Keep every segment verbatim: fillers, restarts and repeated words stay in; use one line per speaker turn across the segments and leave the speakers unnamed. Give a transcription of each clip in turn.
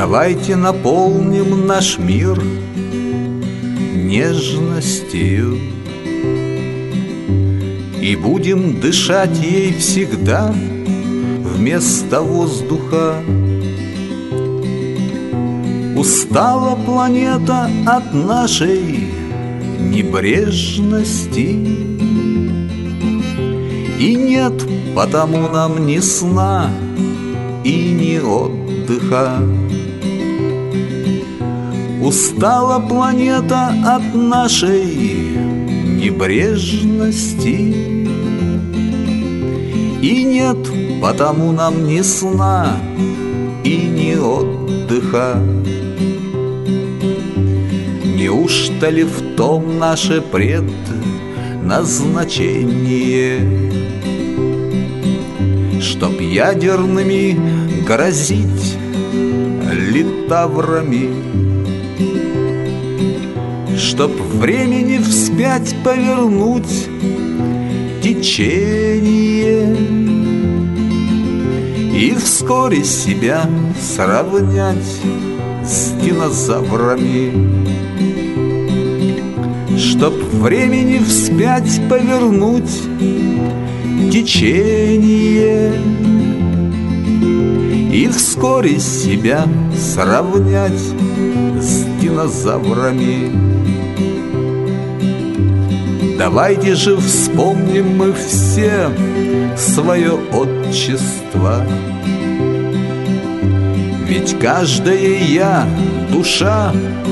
Давайте наполним наш мир нежностью и будем дышать ей всегда вместо воздуха. Устала планета от нашей небрежности, и нет потому нам ни сна и ни отдыха. Устала планета от нашей небрежности, и нет потому нам ни сна и ни отдыха. Неужто ли в том наше предназначение, чтоб ядерными грозить литаврами, чтоб времени вспять повернуть течение и вскоре себя сравнять с динозаврами, чтоб времени вспять повернуть течение и вскоре себя сравнять с динозаврами. Давайте же вспомним мы все свое отчество, ведь каждая я душа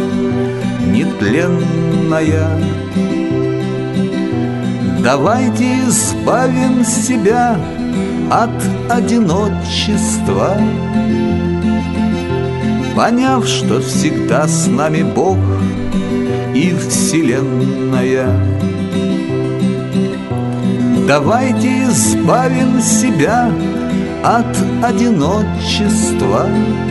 нетленная. Давайте избавим себя от одиночества, поняв, что всегда с нами Бог и Вселенная. Давайте избавим себя от одиночества,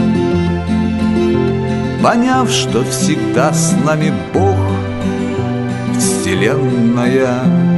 поняв, что всегда с нами Бог, Вселенная.